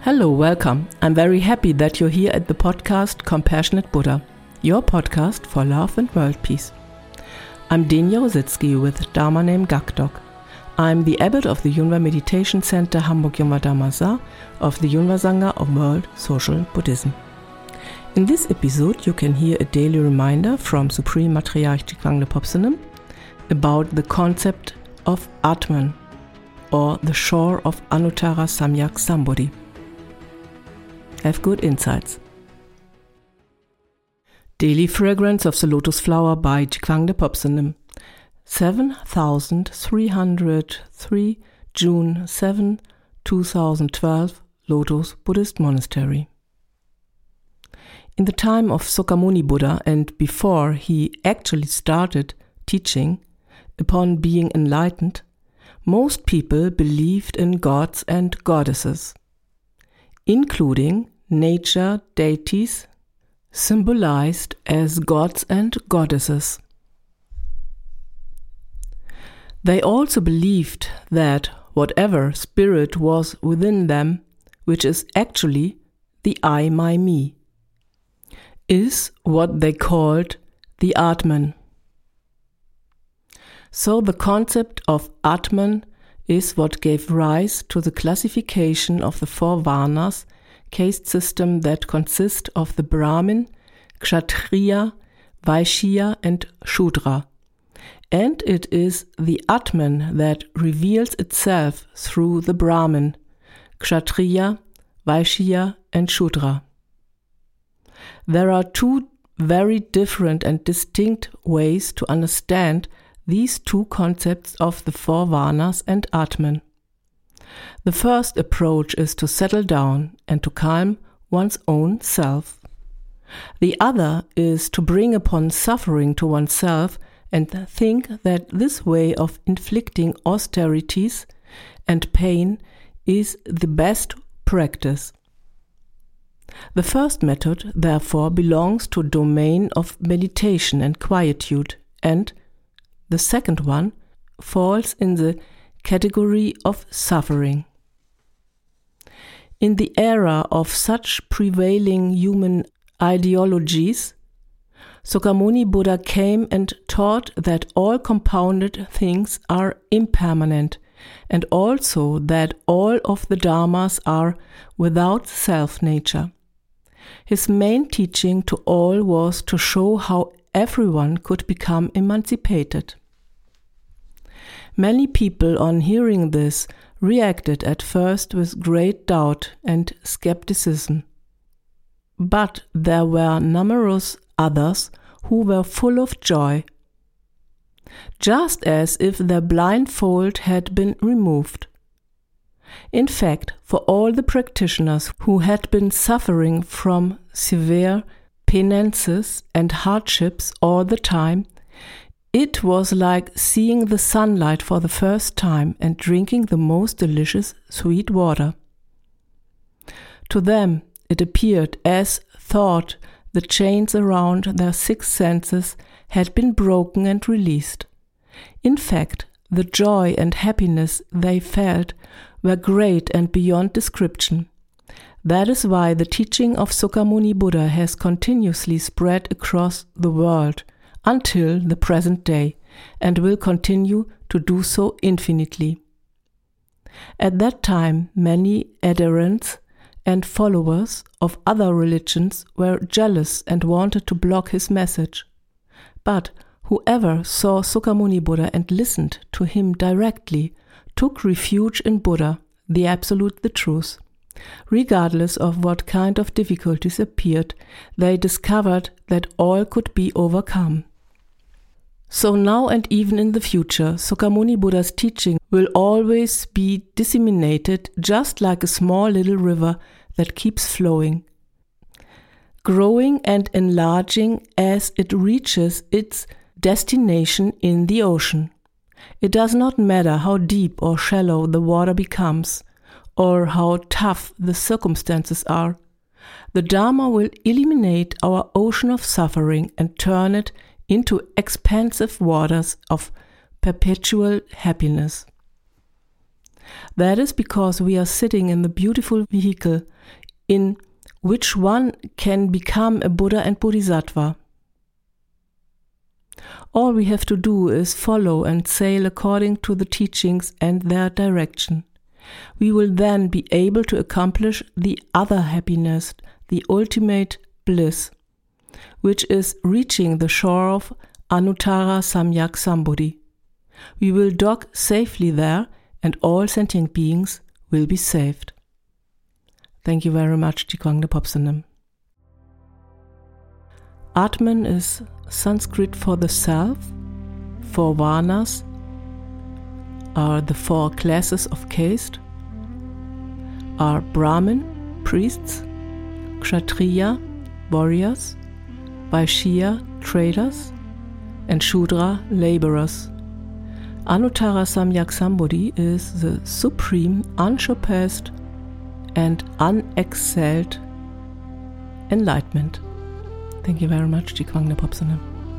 Hello, welcome. I'm very happy that you're here at the podcast Compassionate Buddha, your podcast for love and world peace. I'm Denia Rositsky with Dharma name Gakdok. I'm the abbot of the Yunwa Meditation Center Hamburg Yunwa Dhamma of the Yunwa Sangha of World Social Buddhism. In this episode, you can hear a daily reminder from Supreme Matriarch Jigwangpo Phopsanem about the concept of Atman, or the shore of Anuttara Samyak Sambodhi. Have good insights. Daily Fragrance of the Lotus Flower by Jigwangpo Phopsanem, 7303 June 7, 2012, Lotus Buddhist Monastery. In the time of Sakyamuni Buddha and before he actually started teaching, upon being enlightened, most people believed in gods and goddesses, including nature deities symbolized as gods and goddesses. They also believed that whatever spirit was within them, which is actually the I, my, me, is what they called the Atman. So the concept of Atman is what gave rise to the classification of the four Varnas caste system that consist of the Brahmin, Kshatriya, Vaishya and Shudra. And it is the Atman that reveals itself through the Brahmin, Kshatriya, Vaishya and Shudra. There are two very different and distinct ways to understand these two concepts of the four Varnas and Atman. The first approach is to settle down and to calm one's own self. The other is to bring upon suffering to oneself and think that this way of inflicting austerities and pain is the best practice. The first method, therefore, belongs to a domain of meditation and quietude, and the second one falls in the category of suffering. In the era of such prevailing human ideologies, Sakyamuni Buddha came and taught that all compounded things are impermanent, and also that all of the dharmas are without self-nature. His main teaching to all was to show how everyone could become emancipated. Many people, on hearing this, reacted at first with great doubt and skepticism. But there were numerous others who were full of joy, just as if their blindfold had been removed. In fact, for all the practitioners who had been suffering from severe penances and hardships all the time, it was like seeing the sunlight for the first time and drinking the most delicious sweet water. To them it appeared as thought the chains around their six senses had been broken and released. In fact, the joy and happiness they felt were great and beyond description. That is why the teaching of Sakyamuni Buddha has continuously spread across the world until the present day, and will continue to do so infinitely. At that time, many adherents and followers of other religions were jealous and wanted to block his message. But whoever saw Sakyamuni Buddha and listened to him directly took refuge in Buddha, the Absolute, the Truth. Regardless of what kind of difficulties appeared, they discovered that all could be overcome. So now and even in the future, Sakyamuni Buddha's teaching will always be disseminated just like a small little river that keeps flowing, growing and enlarging as it reaches its destination in the ocean. It does not matter how deep or shallow the water becomes, or how tough the circumstances are. The Dharma will eliminate our ocean of suffering and turn it into expansive waters of perpetual happiness. That is because we are sitting in the beautiful vehicle in which one can become a Buddha and Bodhisattva. All we have to do is follow and sail according to the teachings and their direction. We will then be able to accomplish the other happiness, the ultimate bliss, which is reaching the shore of Anuttara Samyak Sambodhi. We will dock safely there and all sentient beings will be saved. Thank you very much, Jigwangde Phopsanem. Atman is Sanskrit for the self. 4 varnas are the 4 classes of caste, are Brahmin, priests, Kshatriya, warriors, Vaishya, traders, and Shudra, laborers. Anuttara Samyak Sambodhi is the supreme, unsurpassed, and unexcelled enlightenment. Thank you very much, Jigwangde Phopsanem.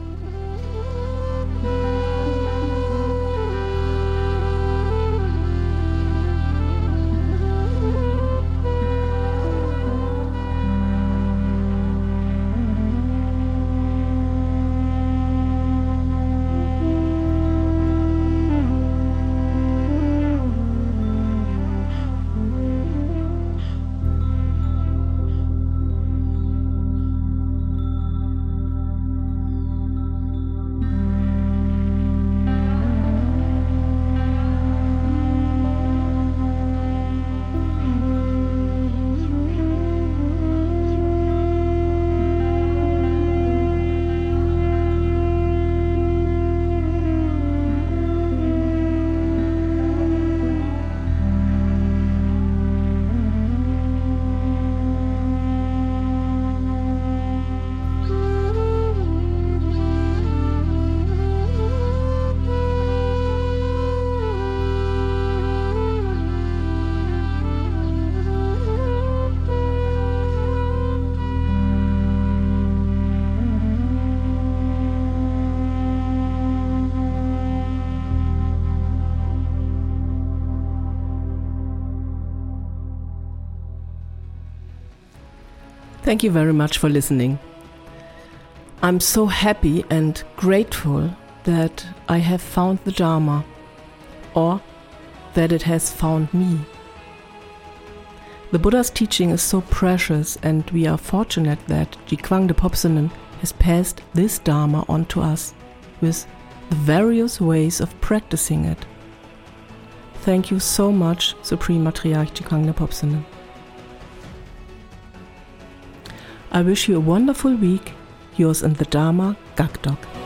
Thank you very much for listening. I'm so happy and grateful that I have found the Dharma, or that it has found me. The Buddha's teaching is so precious, and we are fortunate that Jigwangde Phopsanem has passed this Dharma on to us with the various ways of practicing it. Thank you so much, Supreme Matriarch Jigwangde Phopsanem. I wish you a wonderful week. Yours in the Dharma, Gakdok.